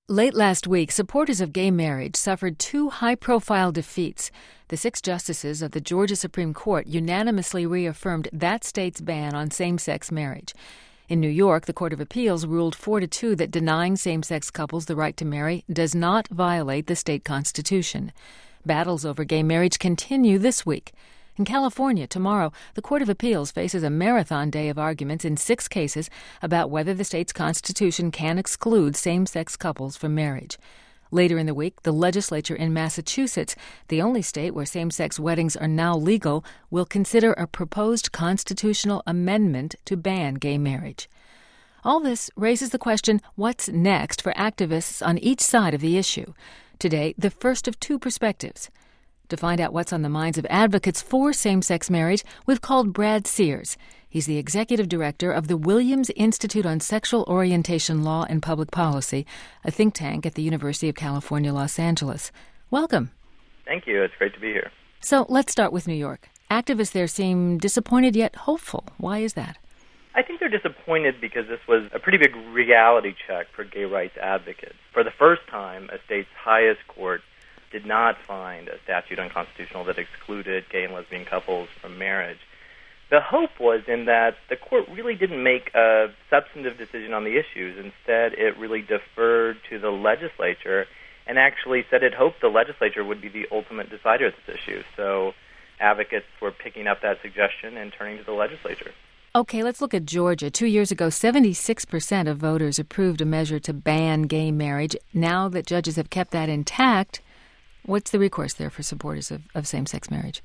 Late last week, supporters of gay marriage suffered two high-profile defeats. The 6 justices of the Georgia Supreme Court unanimously reaffirmed that state's ban on same-sex marriage. In New York, the Court of Appeals ruled 4-2 that denying same-sex couples the right to marry does not violate the state constitution. Battles over gay marriage continue this week. In California, tomorrow, the Court of Appeals faces a marathon day of arguments in 6 cases about whether the state's constitution can exclude same-sex couples from marriage. Later in the week, the legislature in Massachusetts, the only state where same-sex weddings are now legal, will consider a proposed constitutional amendment to ban gay marriage. All this raises the question, what's next for activists on each side of the issue? Today, the first of 2 perspectives. To find out what's on the minds of advocates for same-sex marriage, we've called Brad Sears. He's the executive director of the Williams Institute on Sexual Orientation Law and Public Policy, a think tank at the University of California, Los Angeles. Welcome. Thank you. It's great to be here. So let's start with New York. Activists there seem disappointed yet hopeful. Why is that? I think they're disappointed because this was a pretty big reality check for gay rights advocates. For the first time, a state's highest court did not find a statute unconstitutional that excluded gay and lesbian couples from marriage. The hope was in that the court really didn't make a substantive decision on the issues. Instead, it really deferred to the legislature and actually said it hoped the legislature would be the ultimate decider of this issue. So advocates were picking up that suggestion and turning to the legislature. Okay, let's look at Georgia. 2 years ago, 76% of voters approved a measure to ban gay marriage. Now that judges have kept that intact, what's the recourse there for supporters of same-sex marriage?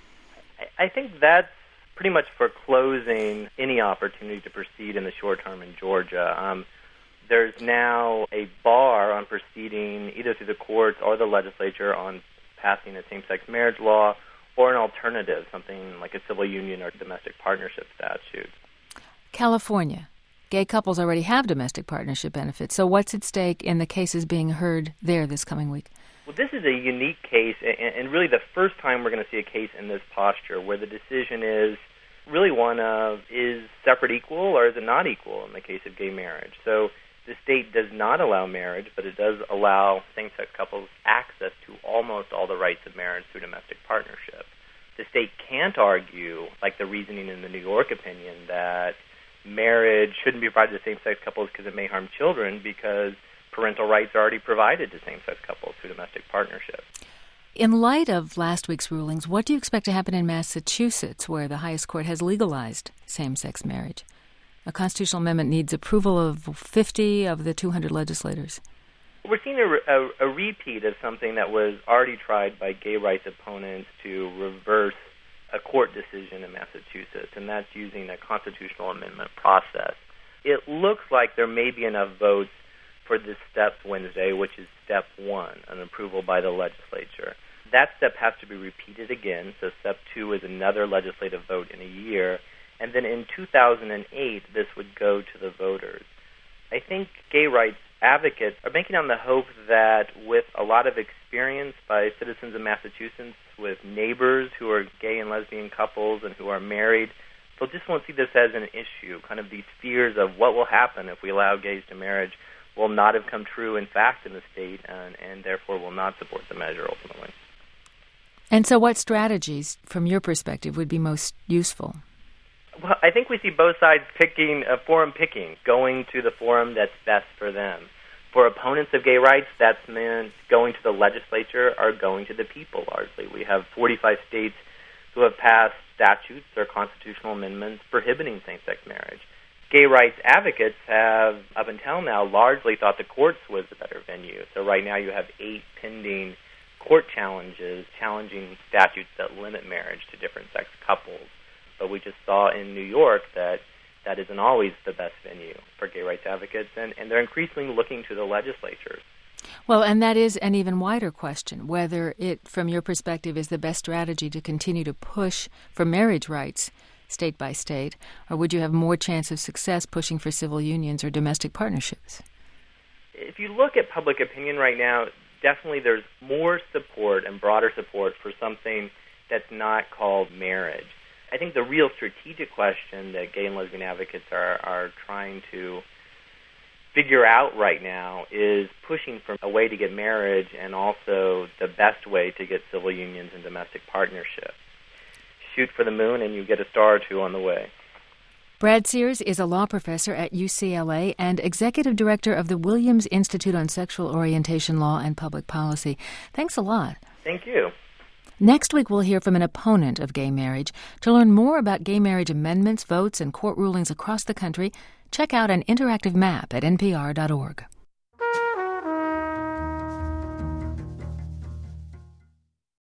I think that's pretty much foreclosing any opportunity to proceed in the short term in Georgia. There's now a bar on proceeding either through the courts or the legislature on passing a same-sex marriage law or an alternative, something like a civil union or domestic partnership statute. California. Gay couples already have domestic partnership benefits, so what's at stake in the cases being heard there this coming week? Well, this is a unique case, and really the first time we're going to see a case in this posture where the decision is really one of, is separate equal or is it not equal in the case of gay marriage? So the state does not allow marriage, but it does allow same-sex couples access to almost all the rights of marriage through domestic partnership. The state can't argue, like the reasoning in the New York opinion, that marriage shouldn't be provided to same-sex couples because it may harm children, because parental rights are already provided to same-sex couples through domestic partnership. In light of last week's rulings, what do you expect to happen in Massachusetts, where the highest court has legalized same-sex marriage? A constitutional amendment needs approval of 50 of the 200 legislators. We're seeing a repeat of something that was already tried by gay rights opponents to reverse a court decision in Massachusetts, and that's using a constitutional amendment process. It looks like there may be enough votes for this step Wednesday, which is step 1, an approval by the legislature. That step has to be repeated again, so step 2 is another legislative vote in a year, and then in 2008, this would go to the voters. I think gay rights advocates are banking on the hope that with a lot of experience by citizens of Massachusetts, with neighbors who are gay and lesbian couples and who are married, they'll just won't see this as an issue. Kind of these fears of what will happen if we allow gays to marriage will not have come true in fact in the state, and therefore will not support the measure ultimately. And so what strategies, from your perspective, would be most useful? Well, I think we see both sides forum picking, going to the forum that's best for them. For opponents of gay rights, that's meant going to the legislature or going to the people largely. We have 45 states who have passed statutes or constitutional amendments prohibiting same-sex marriage. Gay rights advocates have, up until now, largely thought the courts was the better venue. So right now you have 8 pending court challenges challenging statutes that limit marriage to different sex couples. But we just saw in New York that that isn't always the best venue for gay rights advocates, and they're increasingly looking to the legislatures. Well, and that is an even wider question, whether it, from your perspective, is the best strategy to continue to push for marriage rights state by state, or would you have more chance of success pushing for civil unions or domestic partnerships? If you look at public opinion right now, definitely there's more support and broader support for something that's not called marriage. I think the real strategic question that gay and lesbian advocates are trying to figure out right now is pushing for a way to get marriage and also the best way to get civil unions and domestic partnership. Shoot for the moon and you get a star or two on the way. Brad Sears is a law professor at UCLA and executive director of the Williams Institute on Sexual Orientation Law and Public Policy. Thanks a lot. Thank you. Next week, we'll hear from an opponent of gay marriage. To learn more about gay marriage amendments, votes, and court rulings across the country, check out an interactive map at npr.org.